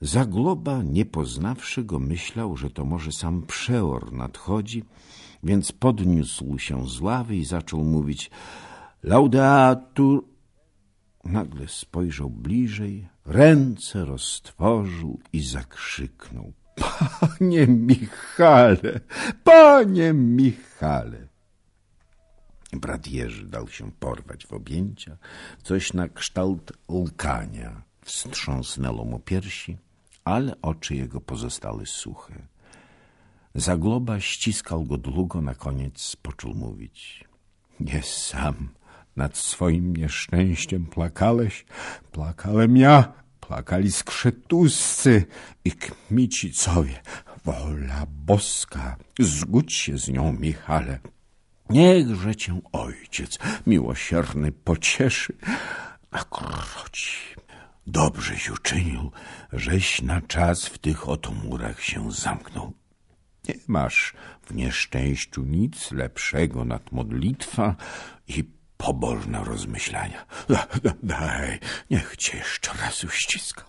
Zagloba, nie poznawszy go, myślał, że to może sam przeor nadchodzi, więc podniósł się z ławy i zaczął mówić laudeatur. Nagle spojrzał bliżej, ręce roztworzył i zakrzyknął: Panie Michale! Panie Michale! Brat Jerzy dał się porwać w objęcia. Coś na kształt łkania wstrząsnęło mu piersi, ale oczy jego pozostały suche. Zagloba ściskał go długo, na koniec począł mówić: Nie sam nad swoim nieszczęściem plakałeś, plakałem ja, plakali skrzetuscy i kmicicowie. Wola boska, zgódź się z nią, Michale. Niechże cię ojciec miłosierny pocieszy, nakroci. Dobrześ uczynił, żeś na czas w tych oto murach się zamknął. Nie masz w nieszczęściu nic lepszego nad modlitwa i pobożne rozmyślania. Daj, niech cię jeszcze raz uściskam.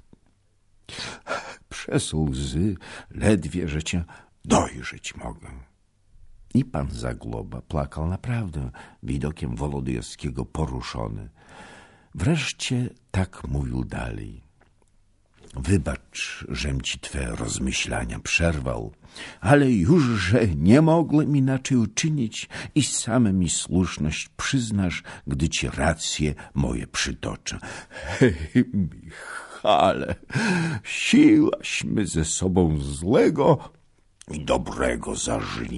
Przez łzy ledwie, że cię dojrzeć mogę. I pan Zagloba plakał naprawdę widokiem Wolodyjowskiego poruszony. Wreszcie tak mówił dalej: Wybacz, żem ci twe rozmyślania przerwał, ale jużże nie mogłem inaczej uczynić i same mi słuszność przyznasz, gdy ci racje moje przytoczę. Hej, Michale, siłaśmy ze sobą złego i dobrego zażyli.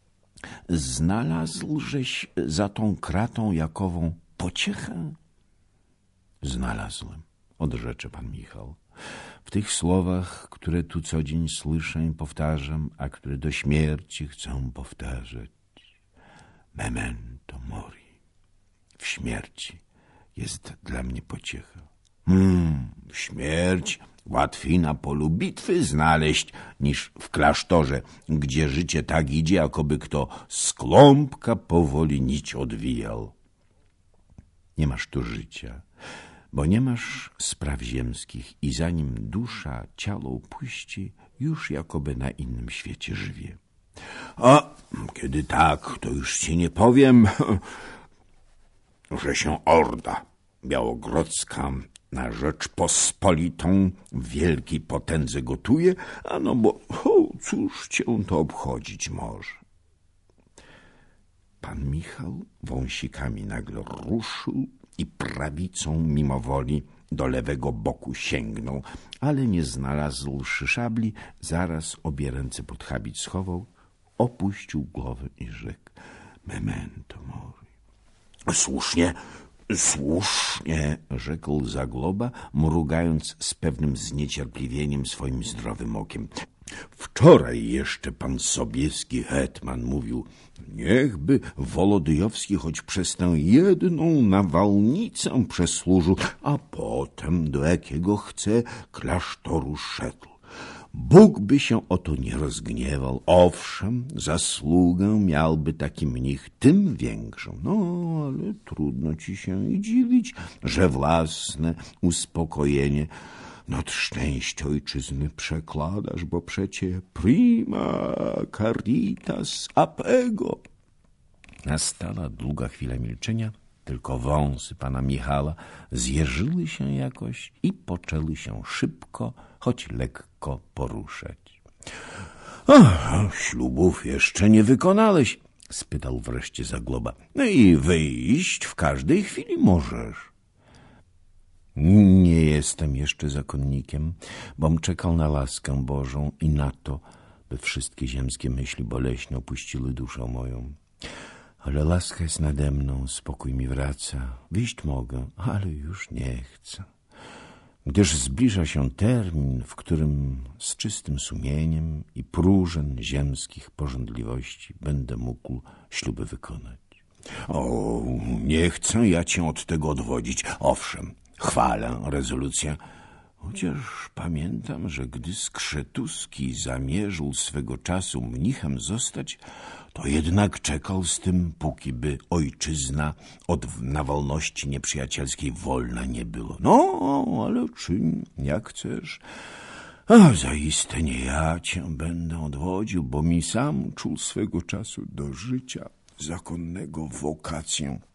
Znalazłżeś za tą kratą jakową pociechę? Znalazłem, odrzecze pan Michał. W tych słowach, które tu co dzień słyszę i powtarzam, a które do śmierci chcę powtarzać. Memento mori. W śmierci jest dla mnie pociecha. Śmierć łatwiej na polu bitwy znaleźć niż w klasztorze, gdzie życie tak idzie, jakoby kto z kląpka powoli nić odwijał. Nie masz tu życia, bo nie masz spraw ziemskich i zanim dusza ciało upuści, już jakoby na innym świecie żywie. A kiedy tak, to już ci nie powiem, że się Orda Białogrodzka na Rzeczpospolitą w wielkiej potędze gotuje, a no bo cóż cię to obchodzić może. Pan Michał wąsikami nagle ruszył i prawicą mimowoli do lewego boku sięgnął, ale nie znalazłszy szabli, zaraz obie ręce pod habit schował, opuścił głowę i rzekł: Memento mori. Słusznie, słusznie, rzekł Zagloba, mrugając z pewnym zniecierpliwieniem swoim zdrowym okiem. Wczoraj jeszcze pan Sobieski hetman mówił: niechby Wolodyjowski choć przez tę jedną nawałnicę przesłużył, a potem do jakiego chce klasztoru szedł. Bóg by się o to nie rozgniewał. Owszem, zasługę miałby taki mnich tym większą. No, ale trudno ci się i dziwić, że własne uspokojenie nad szczęście ojczyzny przekładasz, bo przecie prima caritas apego. Nastała długa chwila milczenia, tylko wąsy pana Michala zjeżyły się jakoś i poczęły się szybko, choć lekko poruszać. Ślubów jeszcze nie wykonałeś? Spytał wreszcie Zagloba. No i wyjść w każdej chwili możesz. Nie jestem jeszcze zakonnikiem, bom czekał na laskę Bożą i na to, by wszystkie ziemskie myśli boleśnie opuściły duszę moją. Ale laska jest nade mną, spokój mi wraca. Wyjść mogę, ale już nie chcę. Gdyż zbliża się termin, w którym z czystym sumieniem i próżen ziemskich pożądliwości będę mógł śluby wykonać. O, nie chcę ja cię od tego odwodzić. Owszem, chwalę rezolucję. Chociaż pamiętam, że gdy Skrzetuski zamierzył swego czasu mnichem zostać, to jednak czekał z tym, póki by ojczyzna od nawolności nieprzyjacielskiej wolna nie było. No, ale czyń jak chcesz. A zaiste nie ja cię będę odwodził, bo mi sam czuł swego czasu do życia zakonnego wokację.